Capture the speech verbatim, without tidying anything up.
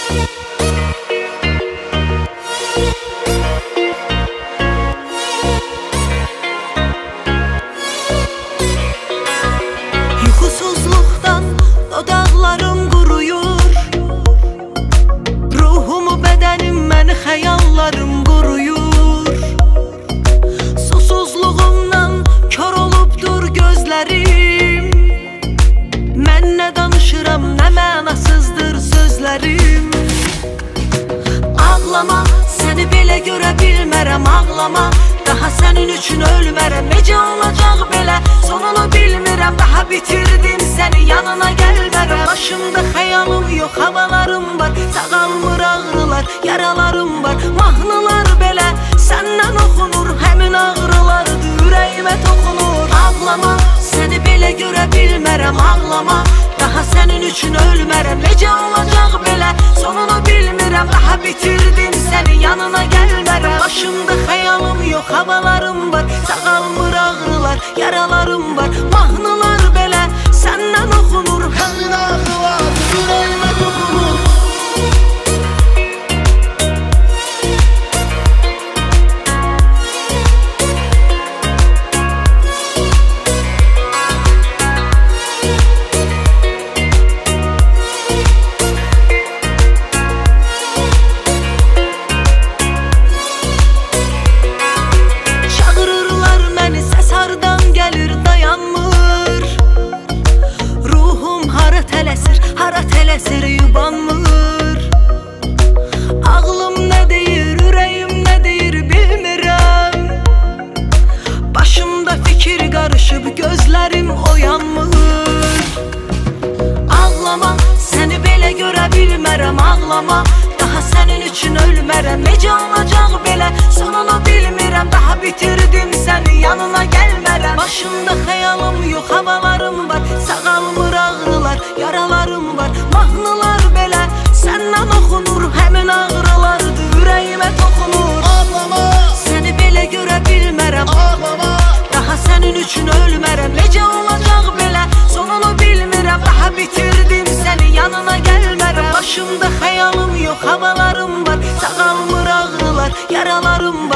Yuxusuzluqdan dodaqlarım quruyur, ruhumu, bədənim, məni xəyallarım quruyur. Susuzluğumdan kör olubdur gözlərim, mən nə danışıram, nə mənasızdır sözlərim. Ağlama, səni belə görə bilmərəm, ağlama, daha sənin üçün ölmərəm. Necə olacaq belə, sonunu bilmirəm, daha bitirdim səni, yanına gəlmərəm. Başımda xəyalım yox, havalarım var, sağalmır ağrılar, yaralarım var. Mahnılar belə səndən oxunur, həmin ağrılardır, ürəyimə toxunur. Ağlama, səni belə görə bilmərəm, ağlama, daha sənin üçün ölmərəm. Necə olacaq belə, sonunu bilmirəm, daha bitirdim səni, yanına gəlmərəm. Başımda xəyalım yox, havalarım var, sağalmır ağrılar, yaralarım var. Mahnılar belə səndən oxunur, həmin ağrılardır, ürəyimə toxunur. Hara tələsir, yubanmır. Ağlım nə deyir, ürəyim nə deyir, bilmirəm. Başımda fikir qarışıb, gözlərim oyanmır. Ağlama, səni belə görə bilmərəm, ağlama, daha sənin üçün ölmərəm. Necə olacaq belə, sonunu bilmirəm, daha bitirdim səni, yanına gəlmərəm. Başımda xəyalım yox, havalarım var, sağalmır ağrılar, yaralarım var. Mahnılar belə səndən oxunur, həmin ağrılardır, ürəyimə toxunur. Ağlama, səni belə görə bilmərəm, ağlama, daha sənin üçün ölmərəm. Necə olacaq belə, sonunu bilmirəm, daha bitirdim səni, yanına gəlmərəm. Başımda xəyalım yox, havalarım var, sağalmır ağrılar, yaralarım var.